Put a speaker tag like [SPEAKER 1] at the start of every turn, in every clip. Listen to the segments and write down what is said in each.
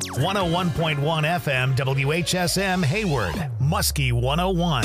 [SPEAKER 1] 101.1 FM WHSM Hayward, Muskie 101.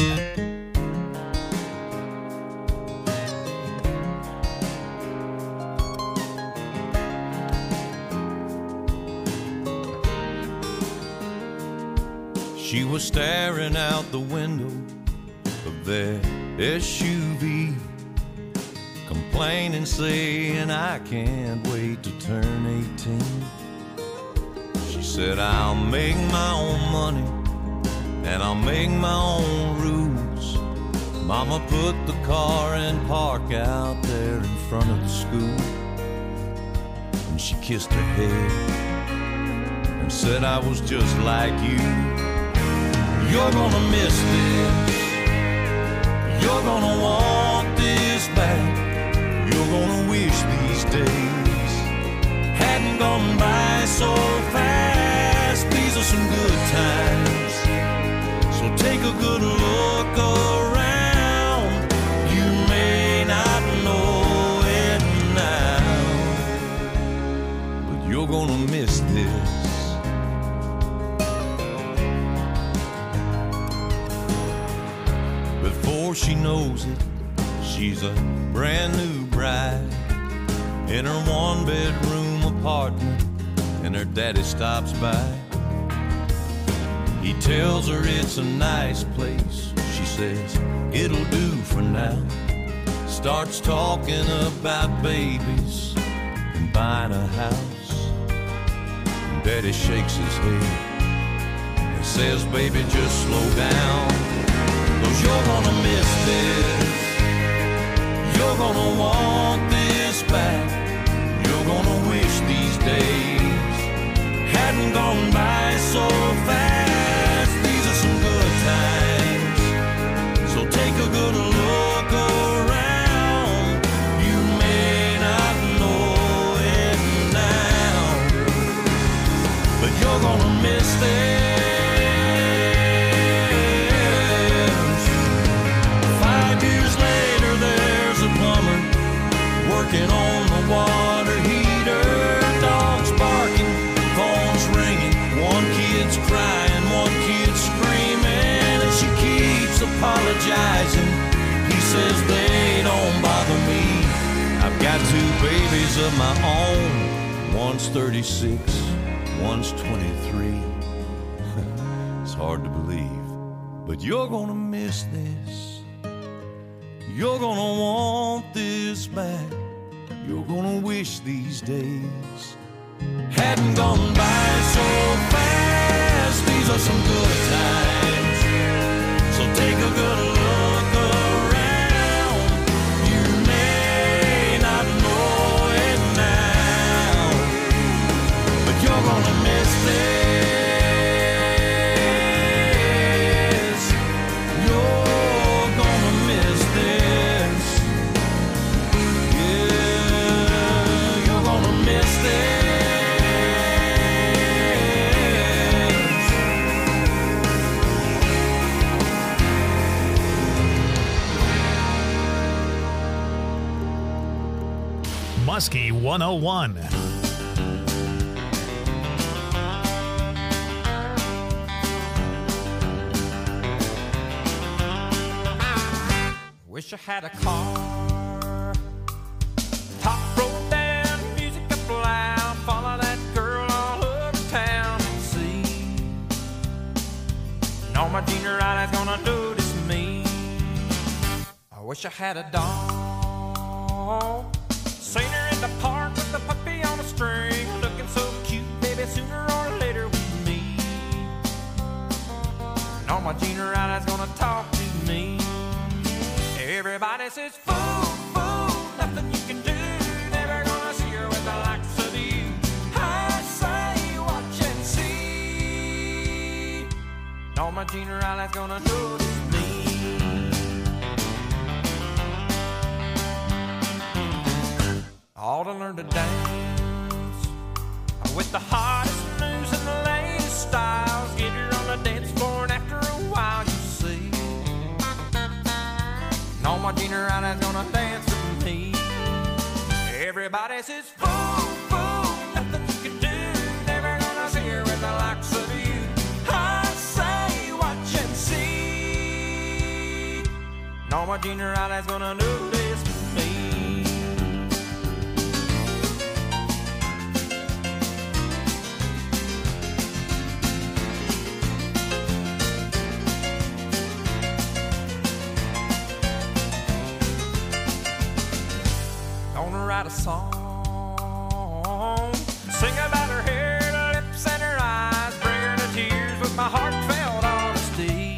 [SPEAKER 2] She was staring out the window of their SUV, complaining, saying, I can't wait to turn 18. She said, I'll make my own money and I'll make my own rules. Mama put the car in park out there in front of the school, and she kissed her head and said, I was just like you. You're gonna miss this. You're gonna want this back. You're gonna wish these days hadn't gone by so fast. These are some good times, so take a good look around. You may not know it now, but you're gonna miss this. Before she knows it, she's a brand new bride in her one-bedroom apartment, and her daddy stops by. He tells her it's a nice place. She says, it'll do for now. Starts talking about babies and buying a house. And Daddy shakes his head and says, baby, just slow down, 'cause you're gonna miss this. You're gonna want this back. You're gonna wish these days hadn't gone by so fast. These are some good times, so take a good look around. You may not know it now, but you're gonna miss this. Working on the water heater, dogs barking, phones ringing, one kid's crying, one kid's screaming, and she keeps apologizing. He says they don't bother me. I've got two babies of my own. One's 36, one's 23. It's hard to believe, but you're gonna miss this. You're gonna want this back. You're gonna wish these days hadn't gone by so fast. These are some good times, so take a good look around. You may not know it now, but you're gonna miss this. You're gonna miss this.
[SPEAKER 1] Muskie 101.
[SPEAKER 3] Wish I had a car, top rolled down, music up loud, follow that girl all over town and see. And all my junior eyes gonna notice me. I wish I had a dog, seen her in the park with the puppy on a string, looking so cute, baby, sooner or later we meet. And all my junior eyes gonna talk to me. Everybody says, fool, fool, nothing you can do. Never gonna see her with the likes of you. I say, watch and see. And all my junior eyes gonna notice me. All to learn to dance with the hottest moves and the latest styles. Get her on the dance floor, and after a while you see. And all my junior eyes gonna dance with me. Everybody says, fool, fool, nothing you can do. Never gonna see her with the Norma Jean Riley's gonna notice me. Gonna write a song, sing about her hair, her lips, and her eyes, bring her to tears with my heartfelt honesty.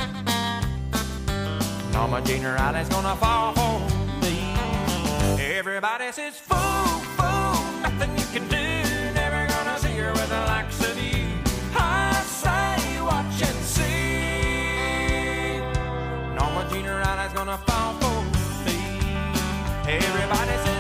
[SPEAKER 3] Norma Jean Riley's gonna fall for me. Everybody says, fool, fool, nothing you can do, never gonna see her with the likes of you. I say, watch and see. Norma Jean Riley's gonna fall for me. Everybody says,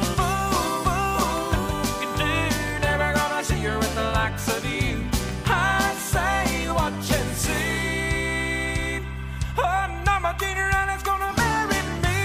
[SPEAKER 3] with the likes of you, I say, watch and see. Oh, Norma Jean Riley's gonna marry me.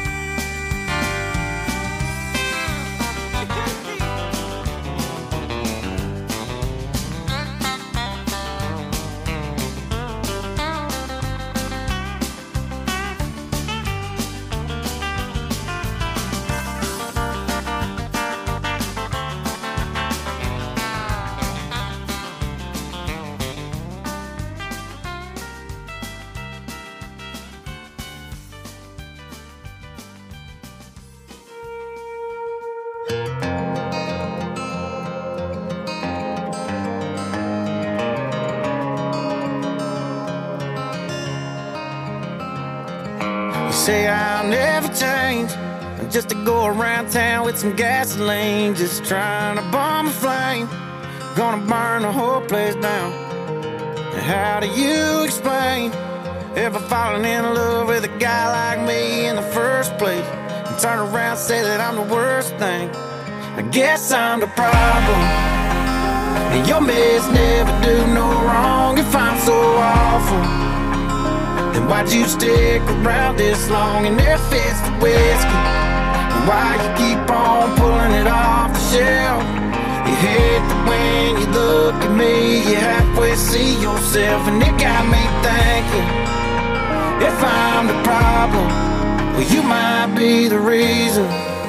[SPEAKER 4] Say I'll never change, just to go around town with some gasoline, just trying to bomb a flame, gonna burn the whole place down. And how do you explain ever falling in love with a guy like me in the first place, and turn around and say that I'm the worst thing? I guess I'm the problem, and your mess never do no wrong. If I'm so awful, then why'd you stick around this long and there fits the whiskey? And why you keep on pulling it off the shelf? You hate that when you look at me, you halfway see yourself, and it got me thinking, if I'm the problem, well, you might be the reason.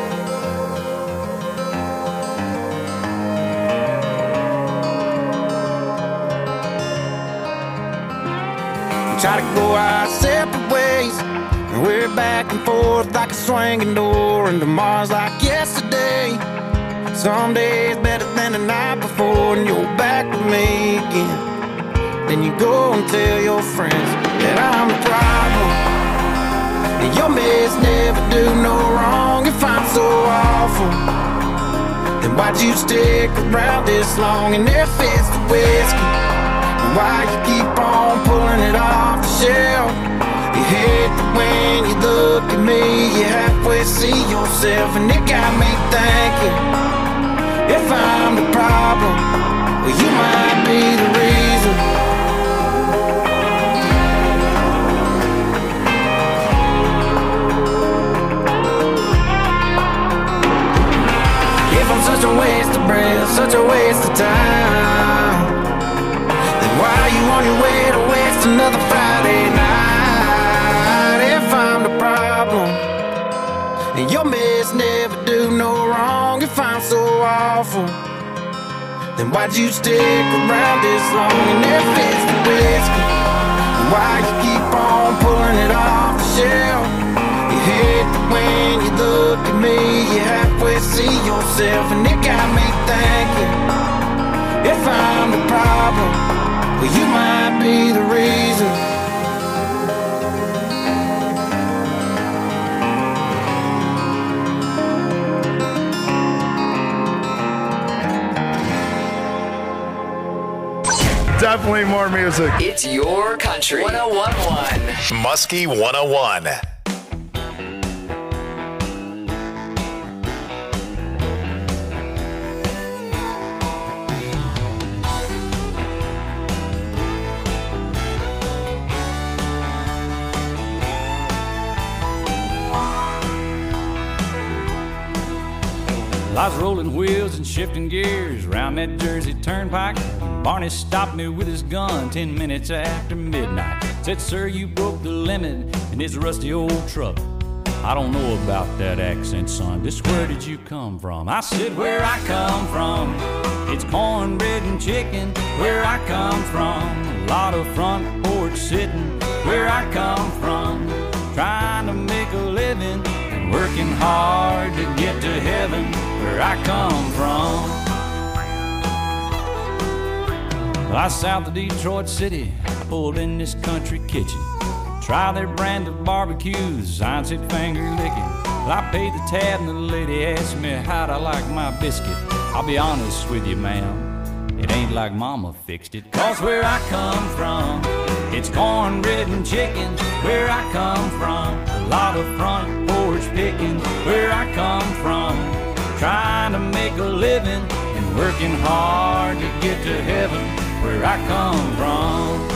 [SPEAKER 4] Try to go our separate ways, and we're back and forth like a swinging door, and tomorrow's like yesterday. Some days better than the night before, and you're back with me again. Then you go and tell your friends that I'm the problem, and your mess never do no wrong. If I'm so awful, then why'd you stick around this long and there fits the whiskey? Why you keep on pulling it off the shelf? You hate that when you look at me, you halfway see yourself, and it got me thinking, if I'm the problem, well, you might be the reason. If I'm such a waste of breath, such a waste of time, why are you on your way to waste another Friday night? If I'm the problem, and your mess never do no wrong. If I'm so awful, then why'd you stick around this long and there fits the whiskey? And why you keep on pulling it off the shelf? You hate that when you look at me, you halfway see yourself, and it got me thinking, if I'm the problem, well, you might be the reason.
[SPEAKER 5] Definitely more music.
[SPEAKER 6] It's your country. 101.1
[SPEAKER 1] Muskie 101.
[SPEAKER 7] I was rolling wheels and shifting gears around that Jersey turnpike. Barney stopped me with his gun 10 minutes after midnight. Said, sir, you broke the limit in his rusty old truck. I don't know about that accent, son. Just where did you come from? I said, where I come from, it's cornbread and chicken. Where I come from, a lot of front porch sitting. Where I come from, trying to make a living and working hard to get to heaven. Where I come from. Well, I south of Detroit City, pulled in this country kitchen. Try their brand of barbecues, I said finger licking. Well, I paid the tab and the lady asked me how'd I like my biscuit. I'll be honest with you, ma'am, it ain't like mama fixed it. Cause where I come from, it's cornbread and chicken. Where I come from, a lot of front porch picking. Where I come from, trying to make a living and working hard to get to heaven. Where I come from.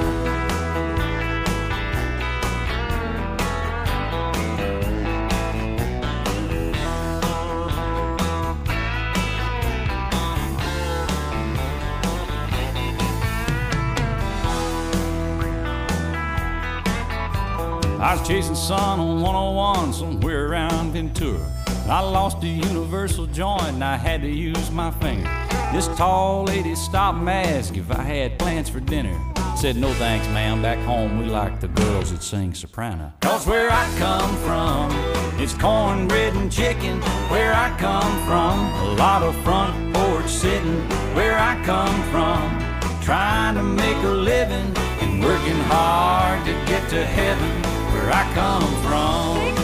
[SPEAKER 7] I was chasing sun on 101 somewhere around Ventura. I lost a universal joint and I had to use my finger. This tall lady stopped and asked if I had plans for dinner. Said, no thanks, ma'am, back home we like the girls that sing soprano. Cause where I come from, it's cornbread and chicken. Where I come from, a lot of front porch sitting. Where I come from, trying to make a living and working hard to get to heaven. Where I come from.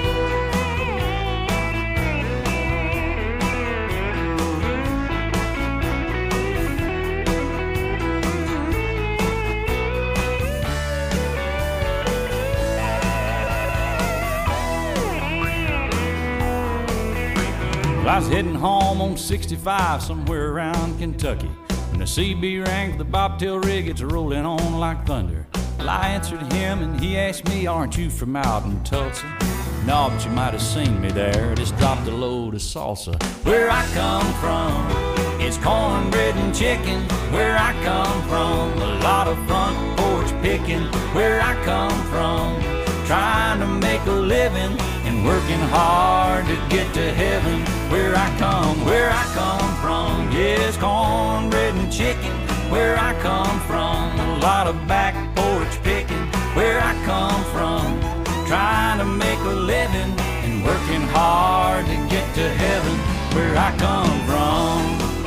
[SPEAKER 7] Well, I was heading home on 65 somewhere around Kentucky when the CB rang for the bobtail rig. It's rolling on like thunder. Well, I answered him and he asked me, aren't you from out in Tulsa? No, but you might have seen me there. Just dropped a load of salsa. Where I come from, it's cornbread and chicken. Where I come from, a lot of front porch picking. Where I come from, trying to make a living and working hard to get to heaven. Where I come from, yes, cornbread and chicken. Where I come from, a lot of back porch picking. Where I come from, trying to make a living and working hard to get to heaven. Where I come from,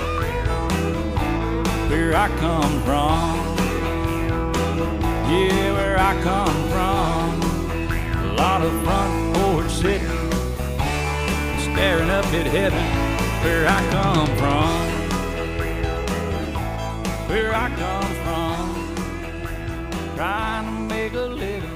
[SPEAKER 7] where I come from, yeah, where I come from. A lot of front porch sitting, staring up at heaven. Where I come from, where I come from, trying to make a living.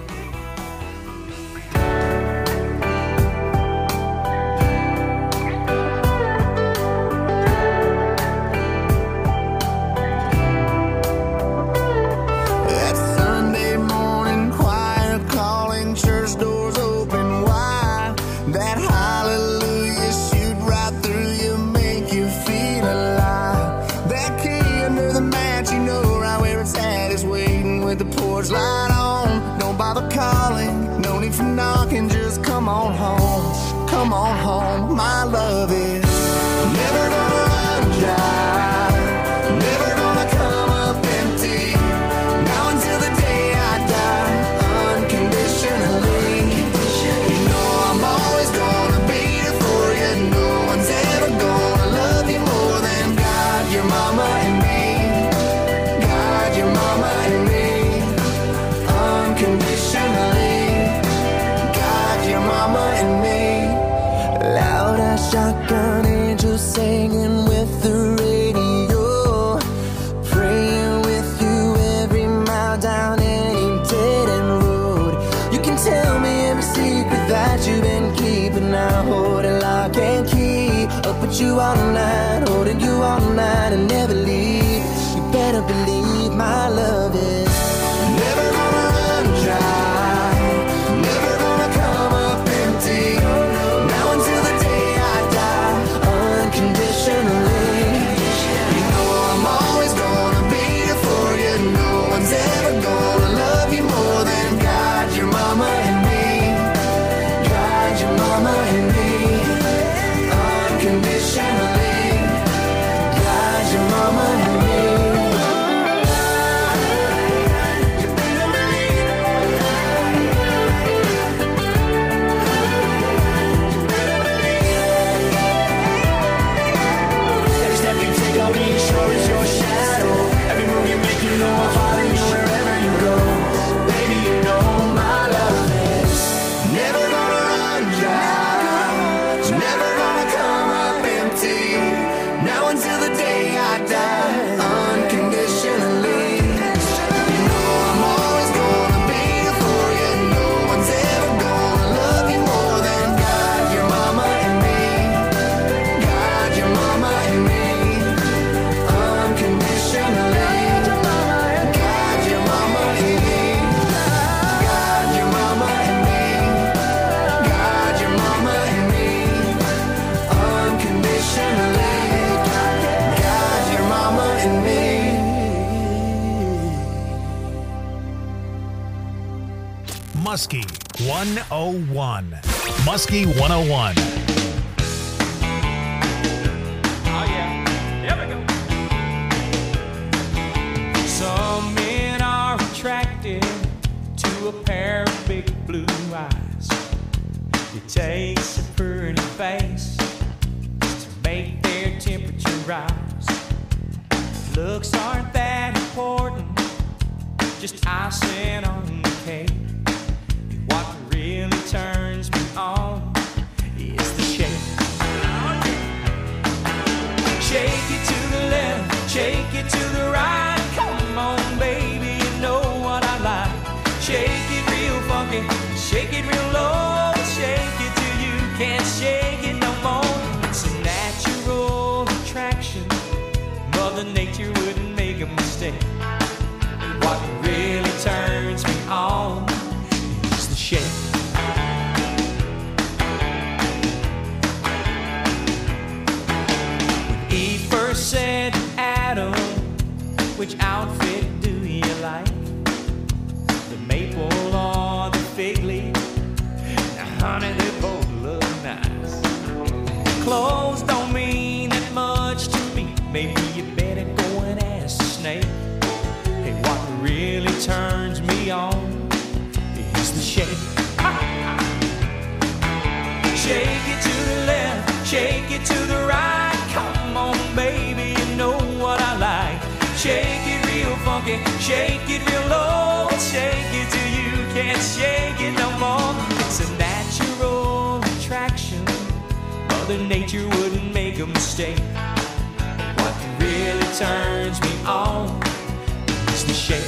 [SPEAKER 4] That Sunday morning choir calling, church doors open wide. That hallelujah shoot right through you, make you feel alive. That key under the mat, you know right where it's at, is waiting with the porch light on. Don't bother calling, no need for knocking, just come on home. Come on home, my love is never gonna run dry, never gonna come up empty. Now until the day I die, unconditionally. You know I'm always gonna be there for you. No one's ever gonna love you more than God, your mama and me. God, your mama and me. Unconditionally. God, your mama and me. Loud as shotgun angels singing with the radio, praying with you every mile down any dead end road. You can tell me every secret that you've been keeping. I hold it lock and key, up with you all night, holding you all night and never leave. You better believe my love is never gonna run dry, never gonna come up empty. Now until the day I die, unconditionally. You know I'm always gonna be there for you. No one's ever gonna love you more than God, your mama and me. God,
[SPEAKER 1] Muskie 101. Muskie 101.
[SPEAKER 3] Oh yeah, here we go. Some men are attracted to a pair of big blue eyes. It takes a pretty face to make their temperature rise. Looks aren't that important, just icing on the cake. What really turns me on is the shake. Shake it to the left, shake it to the right. Come on, baby, you know what I like. Shake it real funky, shake it real low. Shake it till you can't shake it no more. It's a natural attraction. Mother Nature wouldn't make a mistake. What really turns me on is the shake. When Eve first said to Adam, which outfit do you like? The maple or the fig leaf? Now honey, they both look nice. Clothes don't mean that much to me. Maybe you better go and ask the snake. Hey, what really turns me on is the shake. Shake it to the left, shake it to the right. Come on, baby, you know what I like. Shake it real funky, shake it real low. Shake it till you can't shake it no more. It's a natural attraction. Mother Nature wouldn't make a mistake. What really turns me on is the shake.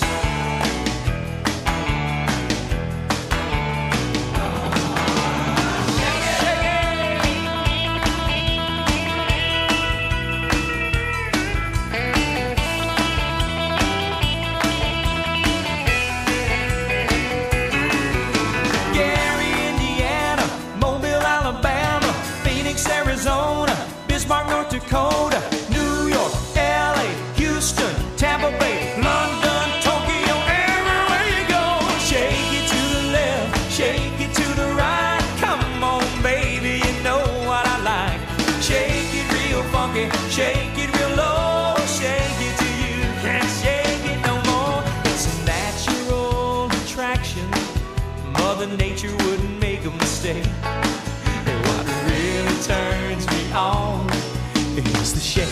[SPEAKER 3] Dakota, New York, LA, Houston, Tampa Bay, London, Tokyo, everywhere you go. Shake it to the left, shake it to the right. Come on, baby, you know what I like. Shake it real funky, shake it real low. Shake it till you can't shake it no more. It's a natural attraction. Mother Nature wouldn't make a mistake. And what really turns me on is the shake.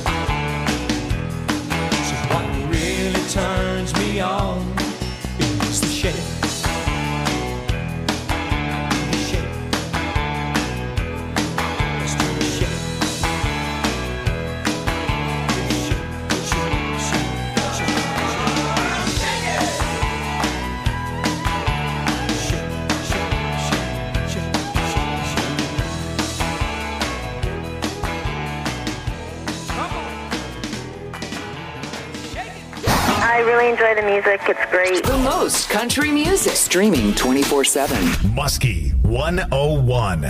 [SPEAKER 3] So what really turns me on is the shake. The shake. Let's do the shake. Shake, shake, shake, shake, shake it. Shake, shake, shake, shake, shake, shake.
[SPEAKER 8] I really enjoy the music. It's great.
[SPEAKER 6] The most country music. Streaming 24/7.
[SPEAKER 1] Muskie 101.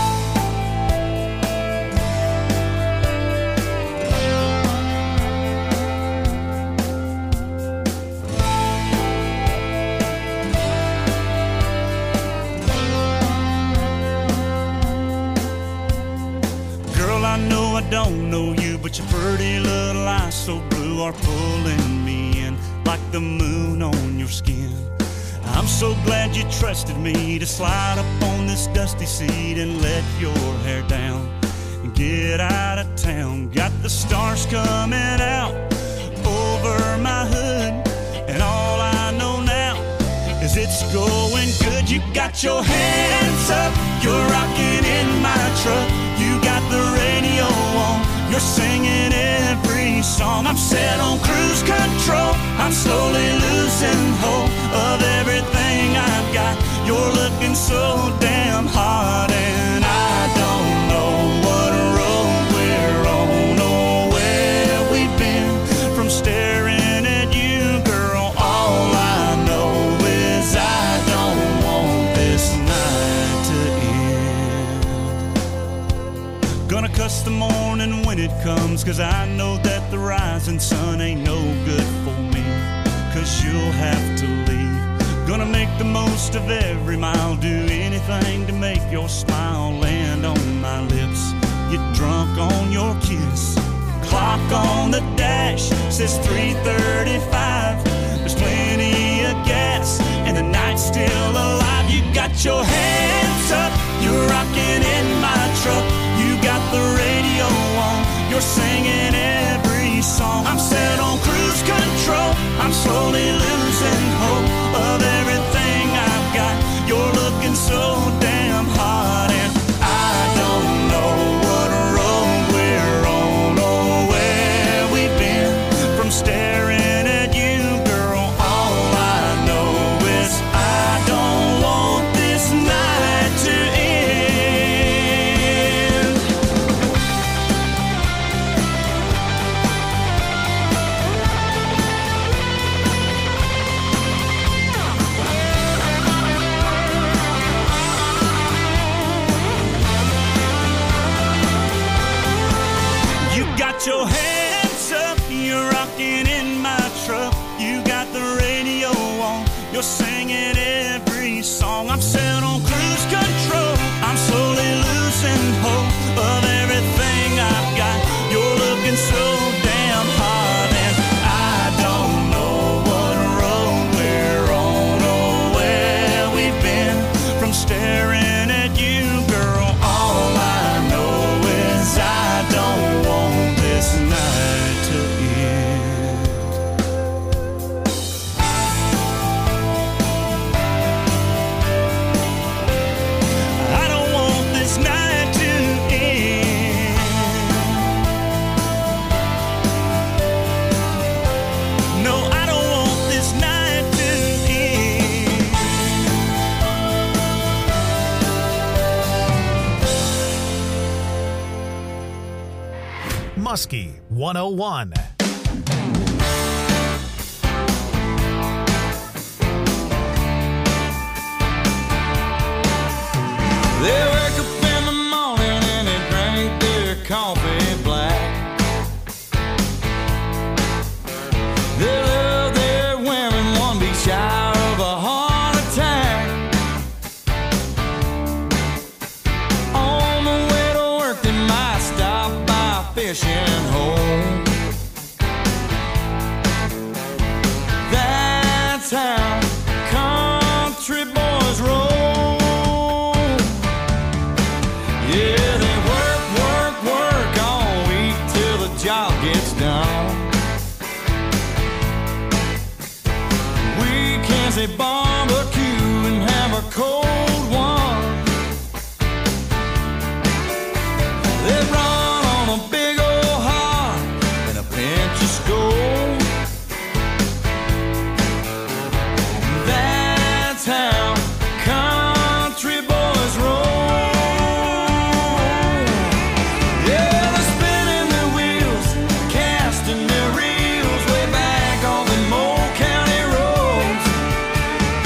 [SPEAKER 9] Girl, I know I don't know you, but your pretty little eyes so blue are pulling me in like the moon on your skin. I'm so glad you trusted me to slide up on this dusty seat and let your hair down and get out of town. Got the stars coming out over my hood, and all I know now is it's going good. You got your hands up, you're rocking in my truck. You got the radio on, you're singing every song. I'm set on cruise control, I'm slowly losing hope of everything I've got. You're looking so damn hot, and I don't know what road we're on or where we've been. From staring at you, girl, all I know is I don't want this night to end. Gonna cuss the morning when it comes, 'cause I know that the rising sun ain't no good for me. 'Cause you'll have to leave, Gonna make the most of every mile, do anything to make your smile land on my lips. Get drunk on your kiss. Clock on the dash says 3:35. There's plenty of gas and the night's still alive. You got your hands up, you're rocking in my truck. You got the radio on, you're singing every song. I'm set on cruise control, I'm slowly losing hope of everything I've got. You're looking so damn hot, and I don't know what road we're on or where we've been. From staring at you, girl, all I know is I don't want this night to end. You got your hands up, you're rocking in my truck. You got the radio on, you're singing every song. I'm set on cruise control, I'm slowly losing hope of everything I've got. You're looking so damn hot, and I don't know what road we're on or where we've been. From staring at you, girl, all I know is I don't want this night to end. I don't want this night to end. No, I don't want this night to end.
[SPEAKER 1] Muskie 101.
[SPEAKER 2] They wake up in the morning and they drink their coffee black. They love their women, one be shy of a heart attack. On the way to work they might stop by a fishing hole. That's how country boys roll. Yeah, they work, work, work all week till the job gets done. Weekends they barbecue and have a cold one. They run on a big old heart and a pinch of Skoal. That's how country boys roll. Yeah, they're spinning their wheels, casting their reels way back on the Moe County roads.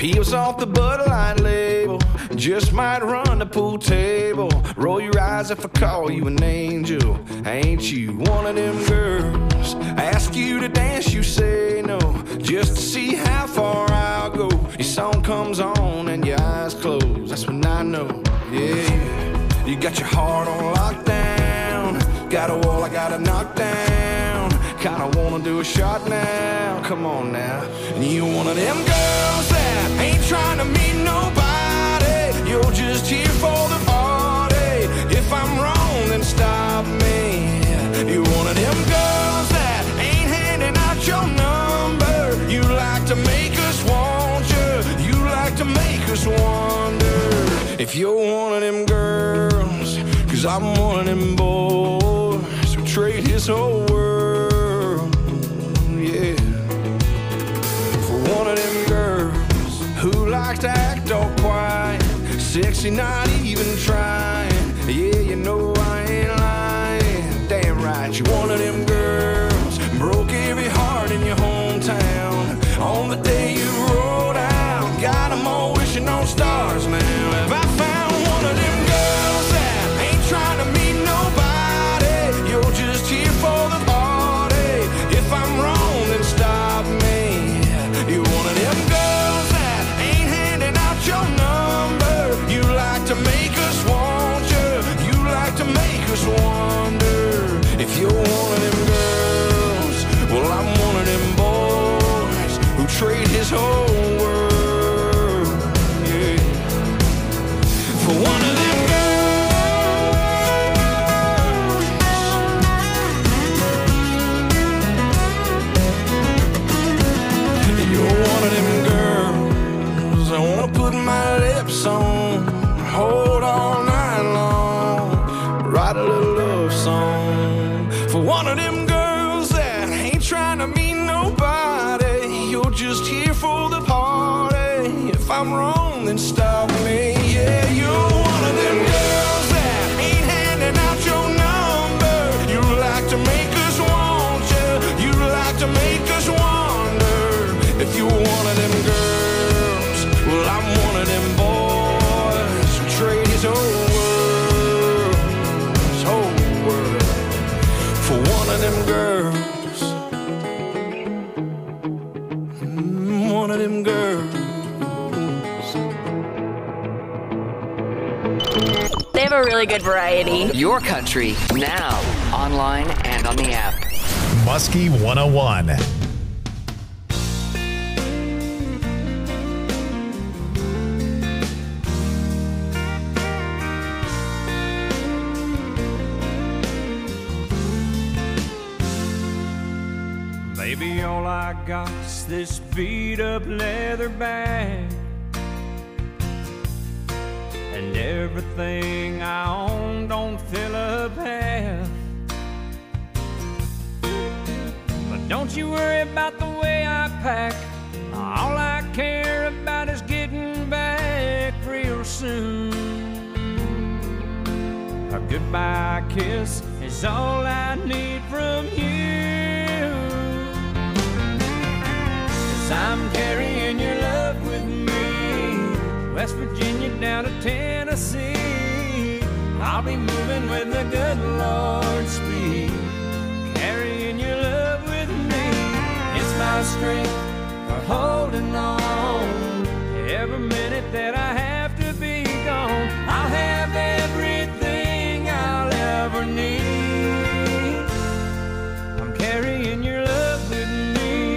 [SPEAKER 4] He was off the Bud Light label, just might run the pool table. Roll your eyes if I call you an angel. Ain't you one of them girls? Ask you to dance, you say no, just to see how far I'll go. Your song comes on and your eyes close, that's when I know, yeah. You got your heart on lockdown, got a wall I gotta knock down. Kinda wanna do a shot now, come on now. And you one of them girls that ain't trying to meet nobody, you're just here for the party. If I'm wrong, then stop me. You're one of them girls that ain't handing out your number. You like to make us want you, you like to make us wonder if you're one of them girls. Cause I'm one of them boys who trade his whole world, yeah, for one of them girls who like to act all quiet, sexy, not even trying. Yeah, you know I ain't lying. Damn right, you're one of them girls broke every heart in your hometown on the day you rolled out. Got them all wishing on stars now. Have I found one of them girls that ain't trying to meet nobody? You're just here for the party. If I'm wrong, then stop me. You're one of them girls that ain't handing out your number. You like to make us want you, you like to make us wonder if you're one of them girls. Well, I'm one of them boys who trade his whole world, yeah, for one of them girls. You're one of them girls I wanna put my lips on, hold all night long, write a little love song for one of them girls that ain't trying to meet nobody. You're just here for the party. If I'm wrong, then stop me. Yeah, you're one of them girls that ain't handing out your number. You like to make us want you, you like to make us wonder if you're one of them girls. Well, I'm one of them boys who trade his whole world for one of them girls. One of them girls.
[SPEAKER 10] They have a really good variety.
[SPEAKER 6] Your country, now, online and on the app.
[SPEAKER 1] Muskie 101.
[SPEAKER 3] Baby, all I got is this beat up leather bag, and everything I own don't fill up half. But don't you worry about the way I pack. All I care about is getting back real soon. A goodbye kiss is all I need from you. I'm carrying your love with me, West Virginia down to Tennessee. I'll be moving with the good Lord's speed, carrying your love with me. It's my strength for holding on. Every minute that I have to be gone, I'll have everything I'll ever need. I'm carrying your love with me.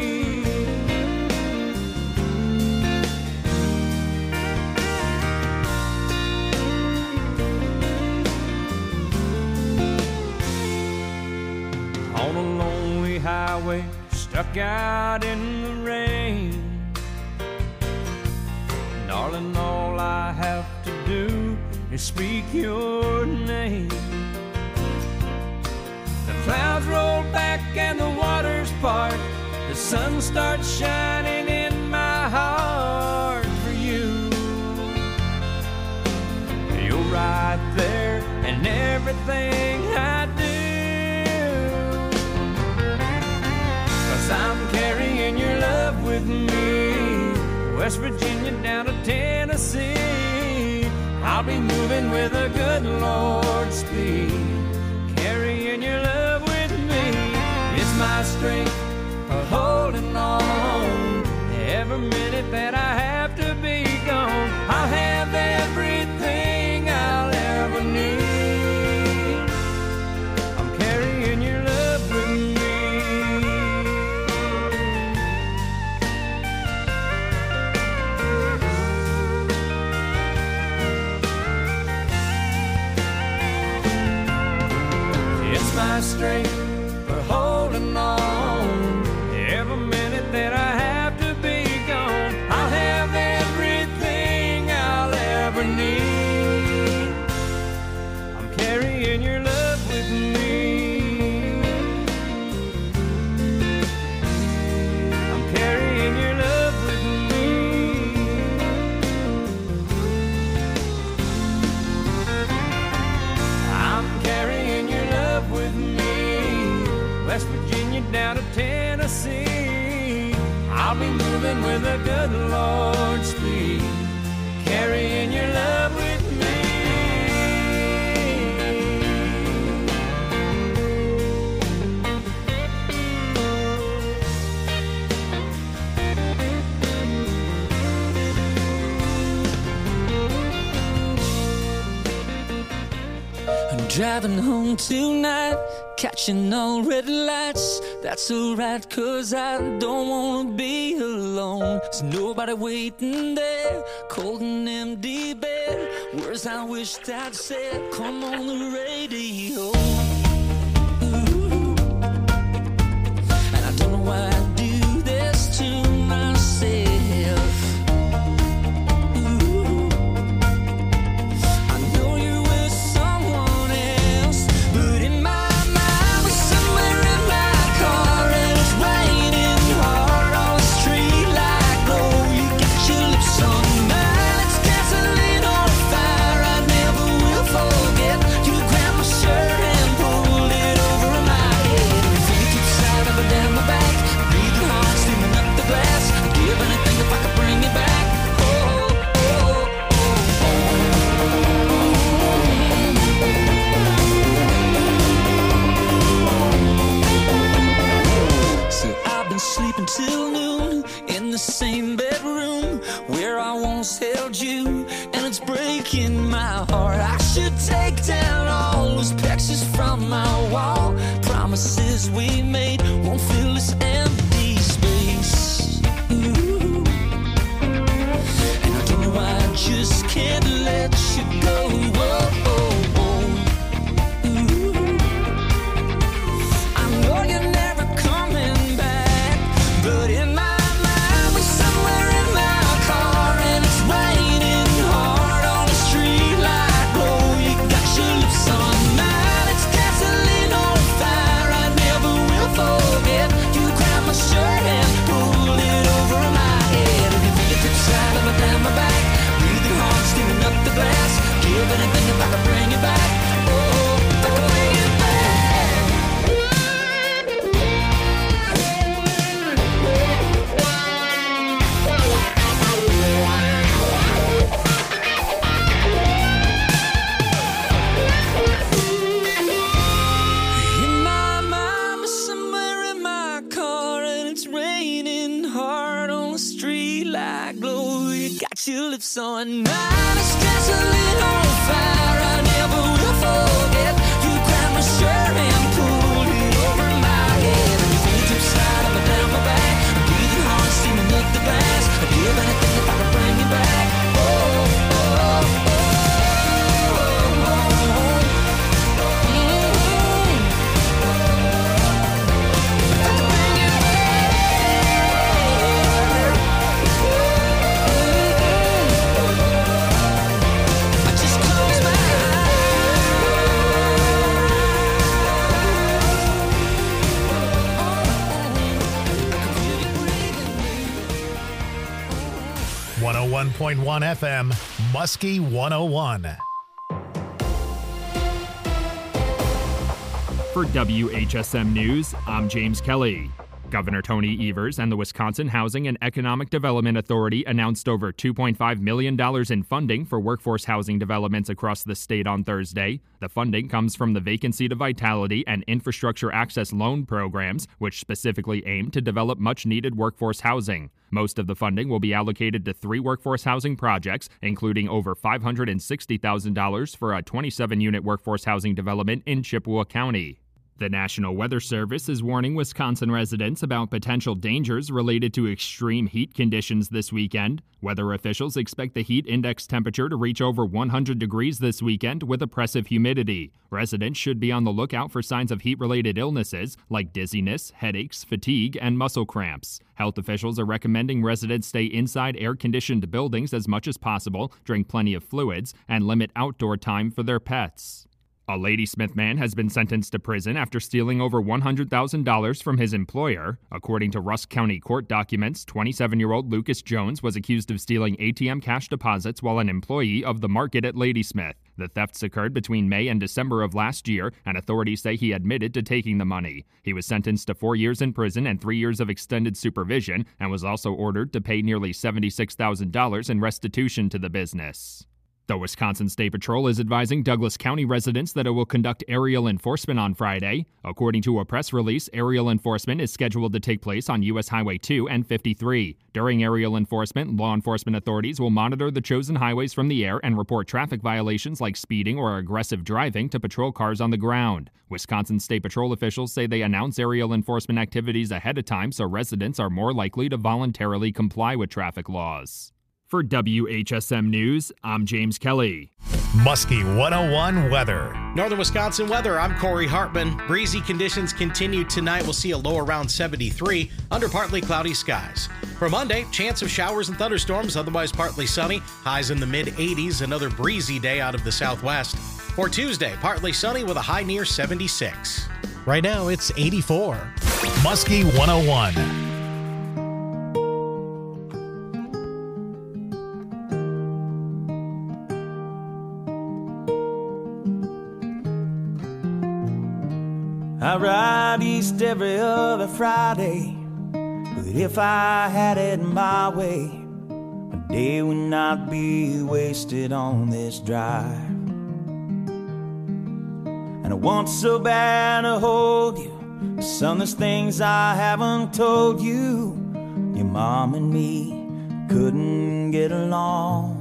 [SPEAKER 3] On a lonely highway, stuck out in the rain. Darling, all I have to do is speak your name. The clouds roll back and the waters part. The sun starts shining in my heart for you. You're right there in everything I do. I'm carrying your love with me, West Virginia down to Tennessee. I'll be moving with a good Lord speed, carrying your love with me. It's my strength for holding on. Every minute that I have to be gone, I'll have everything I'll ever need. I'm carrying your love with me. It's my strength for holding on. Every minute that I have to be gone, I'll have everything I'll ever need. I'm carrying your love with me. I'm carrying your love with me. I'm carrying your love with me. West Virginia down to Tennessee. I'll be moving with a good Lord speed, carrying your love with me.
[SPEAKER 11] I'm driving home tonight, catching all red lights. That's alright, cause I don't wanna be alone. There's nobody waiting there, cold and empty bed. Words I wished I'd said, come on the radio. Ooh. And I don't know why I do this to myself. Ooh. I know you're with someone else, but in my mind we're somewhere in my car, and it's raining hard on the street like glow. You got your lips on mine, it's gasoline on fire. I never will forget. You grabbed my shirt and pulled it over my head. Your fingertips slide up and down my back, breathing hard, steaming up the glass. I'd give anything if I could bring you back. So I've been sleeping till noon in the same bedroom where I once held you, and it's breaking my heart. I should take down all those pictures from my wall. Promises we made won't fill this empty space. Ooh. And I don't know why I just can't let you go. Whoa, whoa, whoa. Ooh. I know you're never coming back, but in my mind we're somewhere in my car, and it's raining hard on the street like glow. You got your lips on mine, it's gasoline on fire. I never will forget. You grabbed my shirt and pulled it over my head, and your fingertips slide up and down my back, breathing hard, steaming up the glass. Give anything if I could bring you back. Oh, if I could bring you in my mind, we're somewhere in my car, and it's raining hard on the street like glow. You got your lips on mine, it's gasoline on fire. I never will forget. You grabbed my shirt and pulled it over my head, and your fingertips slide up and down my back, breathing hard, steaming up the glass. I'd give anything if I could bring you back. Oh, oh, oh, oh. I just close my eyes.
[SPEAKER 1] 101.1 FM, Muskie 101.
[SPEAKER 12] For WHSM News, I'm James Kelly. Governor Tony Evers and the Wisconsin Housing and Economic Development Authority announced over $2.5 million in funding for workforce housing developments across the state on Thursday. The funding comes from the Vacancy to Vitality and Infrastructure Access Loan programs, which specifically aim to develop much-needed workforce housing. Most of the funding will be allocated to 3 workforce housing projects, including over $560,000 for a 27-unit workforce housing development in Chippewa County. The National Weather Service is warning Wisconsin residents about potential dangers related to extreme heat conditions this weekend. Weather officials expect the heat index temperature to reach over 100 degrees this weekend with oppressive humidity. Residents should be on the lookout for signs of heat-related illnesses like dizziness, headaches, fatigue, and muscle cramps. Health officials are recommending residents stay inside air-conditioned buildings as much as possible, drink plenty of fluids, and limit outdoor time for their pets. A Ladysmith man has been sentenced to prison after stealing over $100,000 from his employer. According to Rusk County court documents, 27-year-old Lucas Jones was accused of stealing ATM cash deposits while an employee of the market at Ladysmith. The thefts occurred between May and December of last year, and authorities say he admitted to taking the money. He was sentenced to 4 years in prison and 3 years of extended supervision, and was also ordered to pay nearly $76,000 in restitution to the business. The Wisconsin State Patrol is advising Douglas County residents that it will conduct aerial enforcement on Friday. According to a press release, aerial enforcement is scheduled to take place on U.S. Highway 2 and 53. During aerial enforcement, law enforcement authorities will monitor the chosen highways from the air and report traffic violations like speeding or aggressive driving to patrol cars on the ground. Wisconsin State Patrol officials say they announce aerial enforcement activities ahead of time so residents are more likely to voluntarily comply with traffic laws. For WHSM News, I'm James Kelly.
[SPEAKER 1] Muskie 101 weather.
[SPEAKER 13] Northern Wisconsin weather, I'm Corey Hartman. Breezy conditions continue tonight. We'll see a low around 73 under partly cloudy skies. For Monday, chance of showers and thunderstorms, otherwise partly sunny. Highs in the mid-80s, another breezy day out of the southwest. For Tuesday, partly sunny with a high near 76.
[SPEAKER 14] Right now, it's 84.
[SPEAKER 1] Muskie 101.
[SPEAKER 11] I ride east every other Friday, but if I had it my way, a day would not be wasted on this drive. And I want so bad to hold you, but son, there's things I haven't told you. Your mom and me couldn't get along,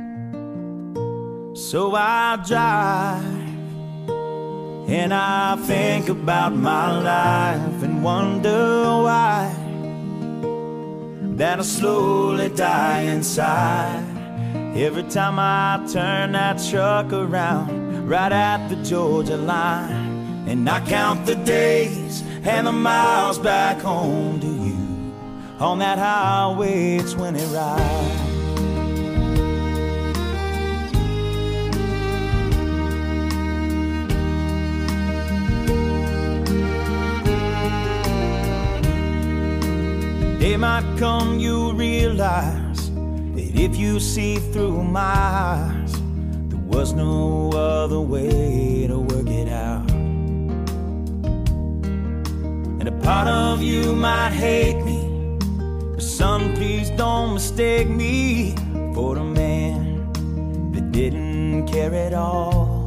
[SPEAKER 11] so I drive. And I think about my life and wonder why that I slowly die inside every time I turn that truck around right at the Georgia line. And I count the days and the miles back home to you on that highway 20 ride. Day might come, you'll realize that if you see through my eyes, there was no other way to work it out. And a part of you might hate me, but son, please don't mistake me for a man that didn't care at all.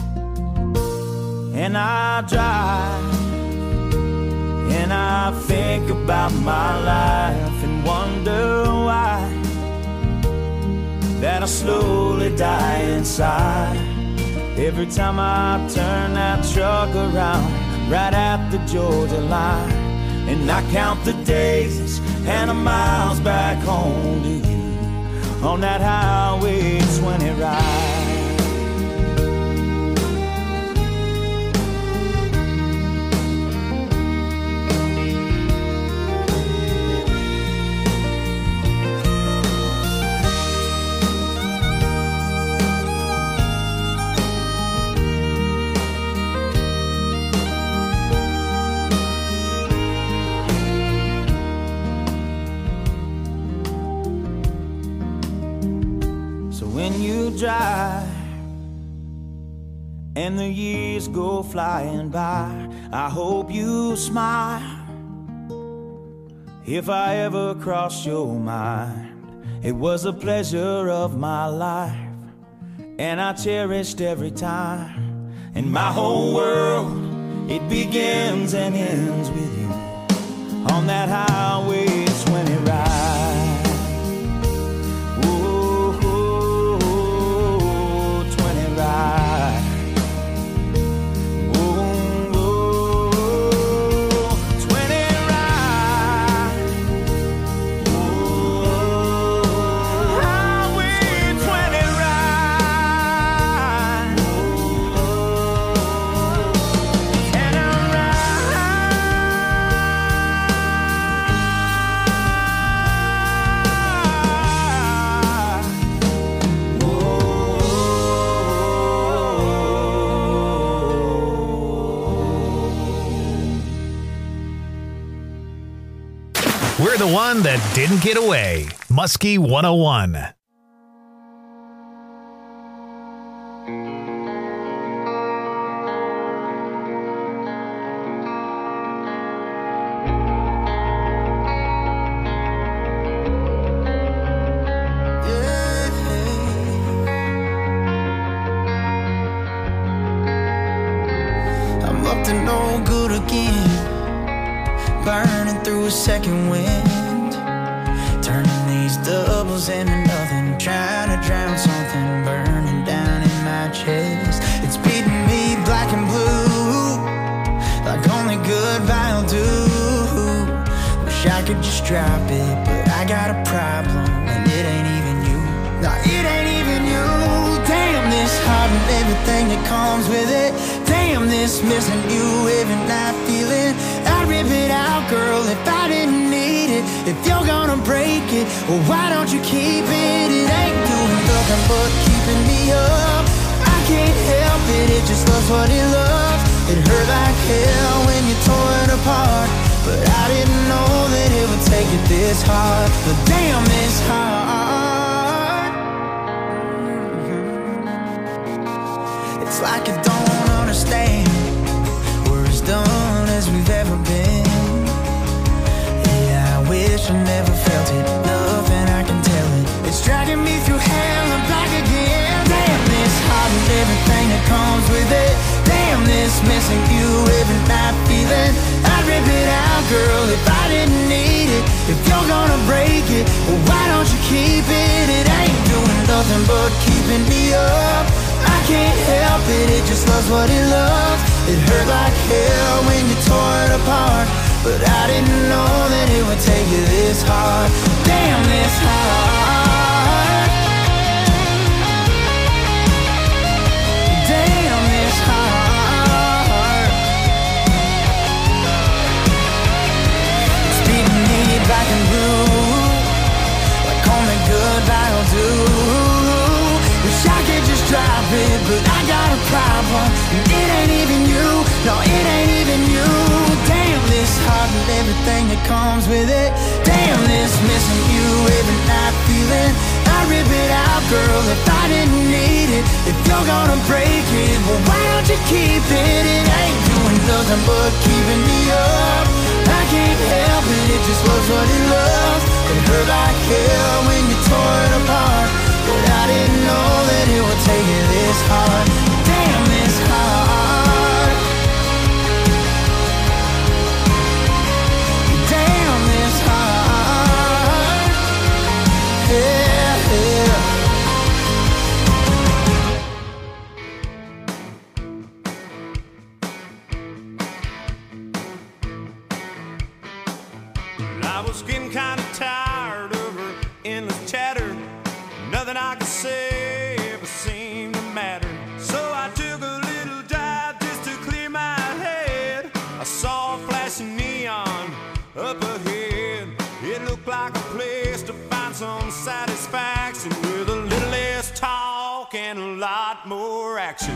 [SPEAKER 11] And I drive, and I think about my life and wonder why that I slowly die inside every time I turn that truck around right at the Georgia line. And I count the days and the miles back home to you on that highway 20 ride. Drive and the years go flying by, I hope you smile
[SPEAKER 15] If I ever crossed your mind, it was a pleasure of my life, and I cherished every time. And my whole world, it begins and ends with you on that highway 20 ride. Oh, 20 ride.
[SPEAKER 1] We're the one that didn't get away. Muskie 101.
[SPEAKER 16] I'm up to no good again. Burning through a second wind, turning these doubles into nothing, trying to drown something burning down in my chest. It's beating me black and blue, like only goodbye will do. Wish I could just drop it, but I got a problem, and it ain't even you. No, it ain't even you. Damn, this heart and everything that comes with it. Damn, this missing you every night feeling. I'd rip it out, girl, if I didn't need it. If you're gonna break it, well, why don't you keep it? It ain't doing nothing but keeping me up. I can't help it, it just loves what it loves. It hurt like hell when you tore it apart, but I didn't know that it would take it this hard. But damn, this hard. It's like you don't understand. We're as done as we've ever been. Yeah, I wish I never felt it. Nothing I can tell it. It's dragging me through hell and back again. Damn, this heart and everything that comes with it. Damn, this missing you every night feeling. I'd rip it out, girl, if I didn't need it. If you're gonna break it, well, why don't you keep it? It ain't doing nothing but keeping me up. I can't help it, it just loves what it loves. It hurt like hell when you tore it apart, but I didn't know that it would take you this hard. Damn, this hard. Damn, this hard. It's beating me black and blue, like only goodbye will do. Wish I could just drop it, but I got a problem, and it ain't even you. No, it ain't even you. Damn, this heart and everything that comes with it. Damn, this missing you every night feeling. I'd rip it out, girl, if I didn't need it. If you're gonna break it, well, why don't you keep it? It ain't doing nothing but keeping me up. I can't help it, it just loves what it loves. It hurt like hell when you tore it apart, but I didn't know that it would take you this hard. Damn, this hard. Damn, this hard. Yeah, yeah.
[SPEAKER 3] I was getting kind of tired of her endless chatter. Nothing I could say ever seemed to matter. So I took a little dive just to clear my head. I saw a flashing neon up ahead. It looked like a place to find some satisfaction, with a little less talk and a lot more action.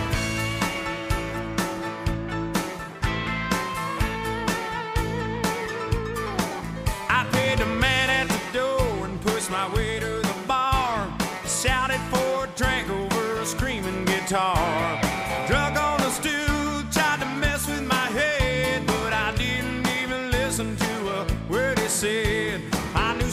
[SPEAKER 3] I paid the man at the door and pushed my way to the bar. Shouted for a drink over a screaming guitar. Drunk on the stool, tried to mess with my head, but I didn't even listen to a word he said.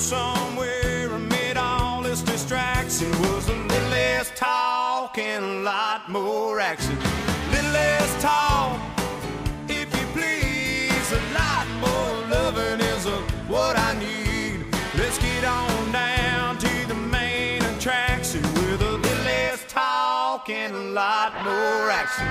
[SPEAKER 3] somewhere amid all this distraction was a little less talk and a lot more action. Little less talk, if you please, a lot more loving is what I need. Let's get on down to the main attraction with a little less talk and a lot more action.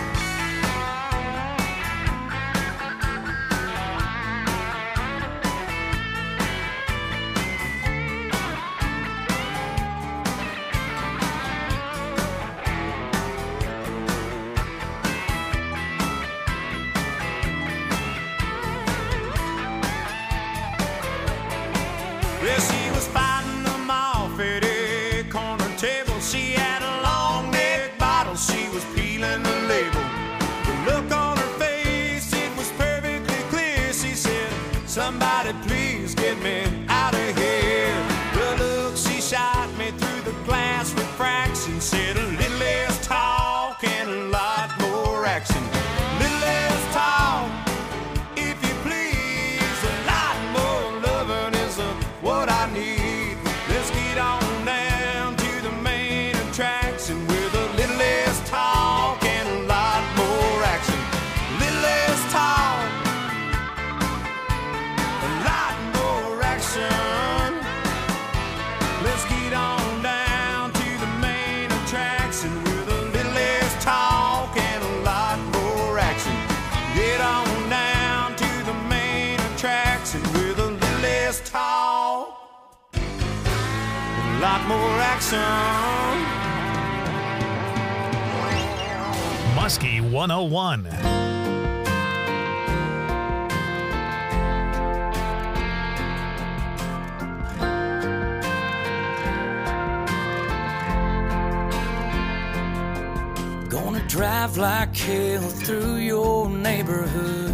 [SPEAKER 3] She was fighting them off at a corner table. She had a long neck bottle, she was peeling the label. The look on her face, it was perfectly clear. She said, somebody please get me out of here. The look she shot me through the glass refraction said a little less talk and a lot more action. Little less talk, if you please, a lot more loving is what I need. Let's get on down to the main attraction with a little less talk and a lot more action. Little less talk, a lot more action. Let's get on down to the main attraction with a little less talk and a lot more action. Get on down to the main attraction with a little less talk, a lot more action.
[SPEAKER 1] Muskie 101.
[SPEAKER 11] Gonna drive like hell through your neighborhood.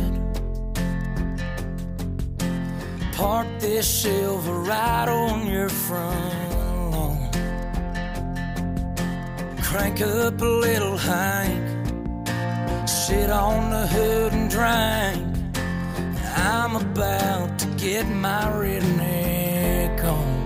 [SPEAKER 11] Park this silver right on your front lawn. Crank up a little Hank, sit on the hood and drink. I'm about to get my redneck on.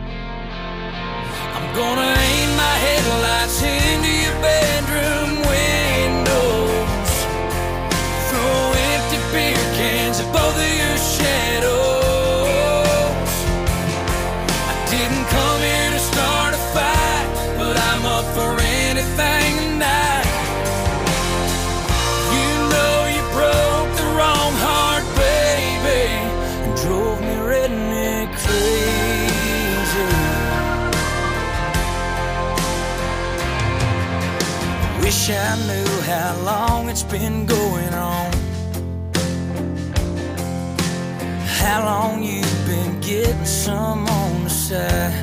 [SPEAKER 11] I'm gonna aim my headlights into your bedroom windows. Throw empty beer cans at both of your shadows. Didn't come here to start a fight, but I'm up for anything tonight. You know you broke the wrong heart, baby, and drove me redneck crazy. Wish I knew how long it's been going on, how long you've been getting some on the side.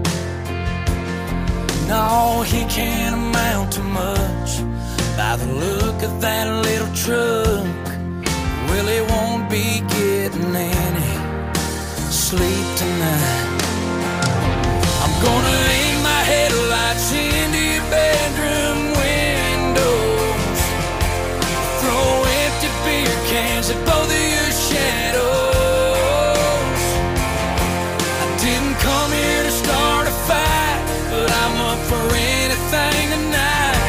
[SPEAKER 11] No, he can't amount to much by the look of that little truck. Well, he won't be getting any sleep tonight. I'm gonna aim my headlights into your bedroom windows. Throw empty beer cans at both of your shadows. Come here to start a fight, but I'm up for anything tonight.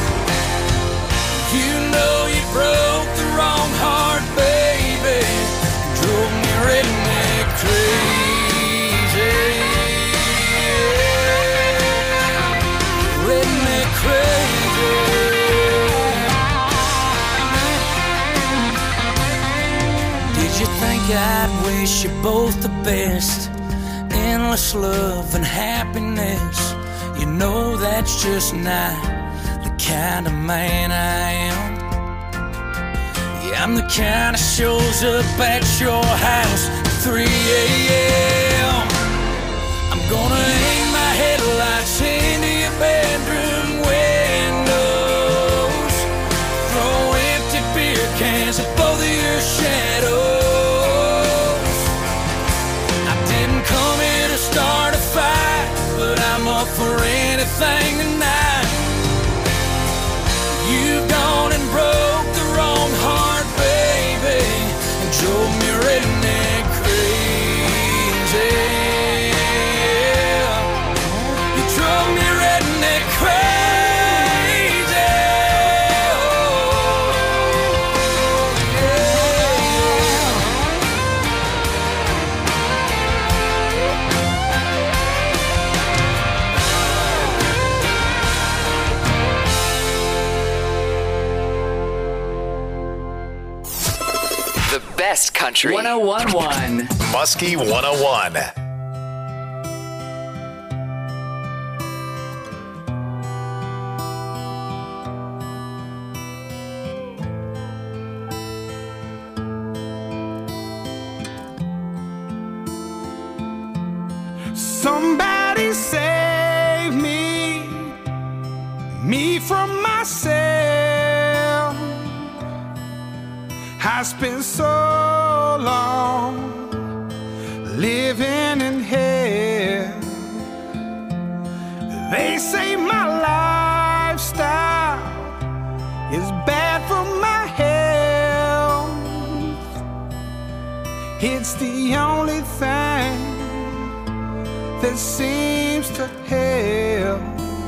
[SPEAKER 11] You know you broke the wrong heart, baby, drove me redneck crazy. Redneck crazy. Did you think I'd wish you both the best? Endless love and happiness. You know that's just not the kind of man I am. Yeah, I'm the kind that shows up at your house at 3 a.m. I'm gonna aim my headlights into your bedroom windows. Throw empty beer cans at both of your shadows. Come here to start a fight, but I'm up for anything tonight. You've gone and broke the wrong heart, baby, and drove me redneck crazy.
[SPEAKER 6] best country. 101.1
[SPEAKER 1] Muskie 101.
[SPEAKER 3] Somebody save me from myself. I spent so long living in hell. They say my lifestyle is bad for my health. It's the only thing that seems to help.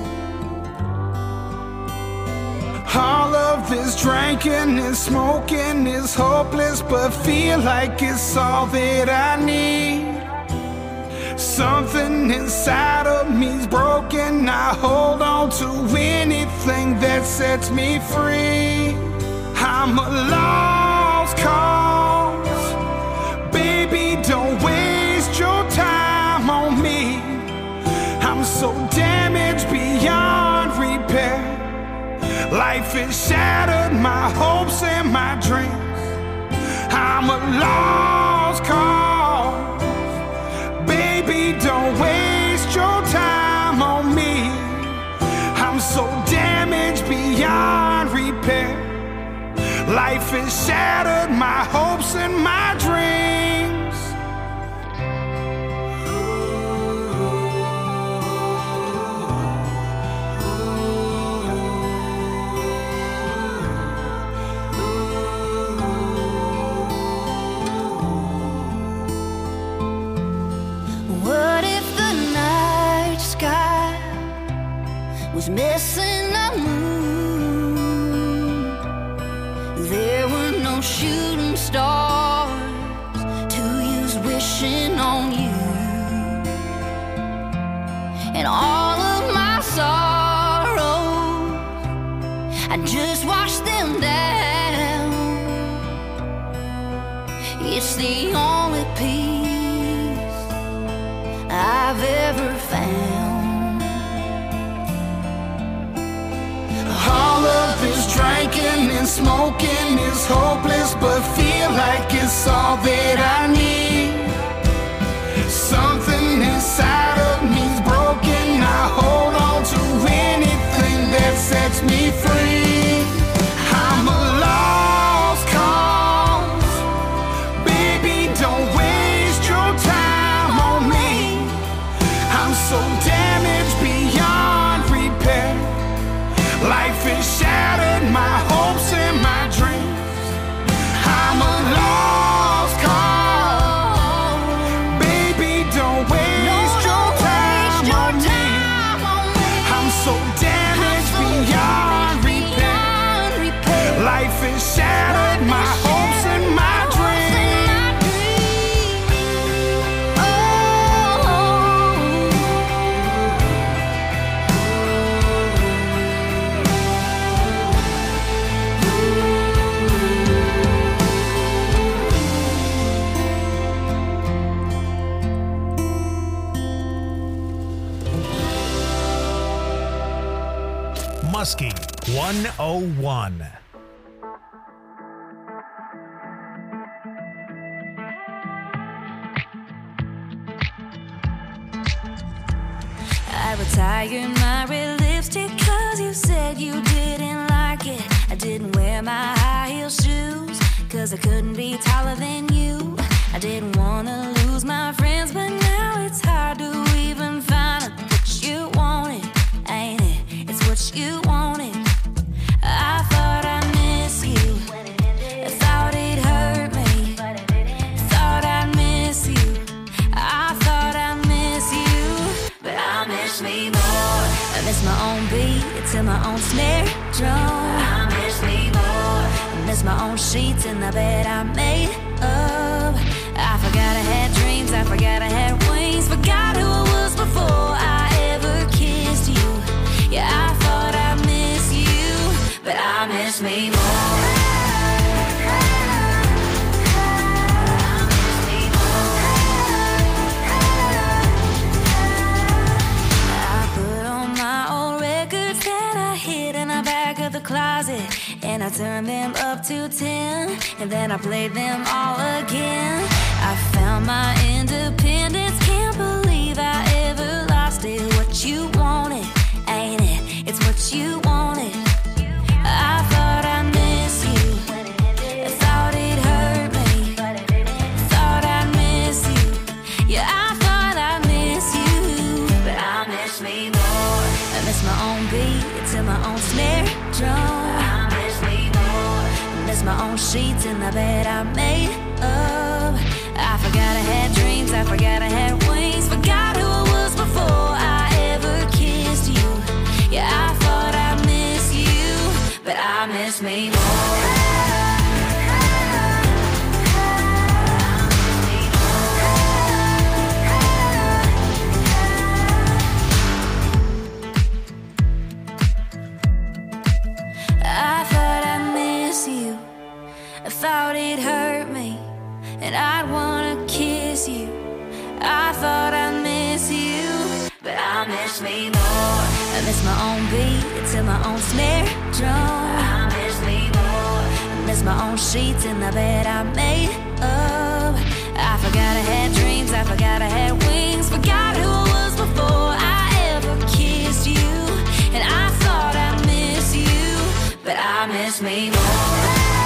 [SPEAKER 3] All of this drinking and smoking is hopeless, but feel like it's all that I need. Something inside of me's broken. I hold on to anything that sets me free. I'm a lost cause. Baby, don't waste your time on me. I'm so damaged beyond repair. Life has shattered my hopes and my dreams. I'm a lost cause. Baby, don't waste your time on me. I'm so damaged beyond repair. Life has shattered my hopes and my dreams.
[SPEAKER 17] Was missing a moon. There were no shooting stars to use wishing on you. And all of my sorrows, I just washed them down. It's the only peace I've ever found. All of this drinking and smoking is hopeless, but feel like it's all that I need. Something inside of me's broken. I hold on to anything that sets me free. I'm a lost cause. Baby, don't waste your time on me. I'm so damaged beyond repair. Life has shattered my hopes and my dreams. I'm a lost cause. Baby, don't waste your time on me. I'm so damaged beyond repair. Life has shattered my hopes and my
[SPEAKER 1] Muskie 101.
[SPEAKER 17] I retired my red lipstick cause you said you didn't like it. I didn't wear my high heel shoes cause I couldn't be taller than you. I didn't wanna lose my friends, but now it's hard to even find what you wanted, ain't it? It's what you wanted. I thought I'd miss you, I thought it hurt me, thought I'd miss you, I thought I'd miss you, but I miss me more. I miss my own beat to my own snare drum. I miss me more. I miss my own sheets in the bed I made up. I forgot I had dreams, I forgot I had wings, forgot who I was before I ever kissed you. Yeah, I thought I miss you, but I miss me more. the closet and I turned them up to 10, and then I played them all again. I found my independence, can't believe I ever lost it. What you wanted, ain't it? It's what you wanted. I thought I miss you, I thought it hurt me, thought I miss you. Yeah, I thought I miss you, but I miss me more. I miss my own beat to my own snare drum. I miss me more. I miss my own sheets in the bed I made up. I forgot I had dreams, I forgot I had wings, forgot who I was before I ever kissed you. Yeah, I thought I miss you, but I miss me more. I thought I miss you, I thought it hurt me, and I'd wanna kiss you. I thought I miss you, but I miss me more. I miss my own beat to my own snare drum. I miss me more. I miss my own sheets in the bed I made up. I forgot I had dreams, I forgot I had wings, forgot who I was before I ever kissed you. And I thought I miss you, but I miss me more.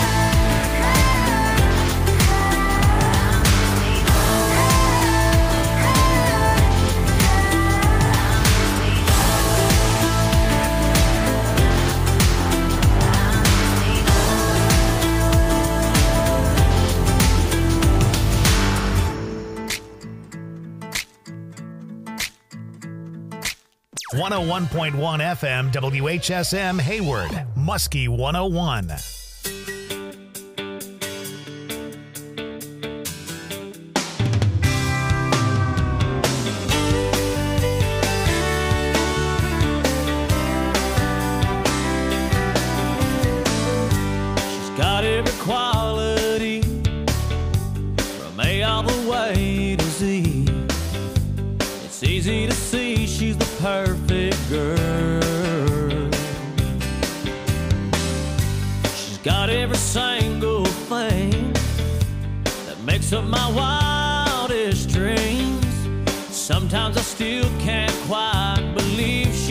[SPEAKER 1] .1 FM WHSM Hayward, Muskie 101.
[SPEAKER 15] She's got every quality from A all the way to Z. It's easy to see she's the perfect girl. She's got every single thing that makes up my wildest dreams. Sometimes I still can't quite believe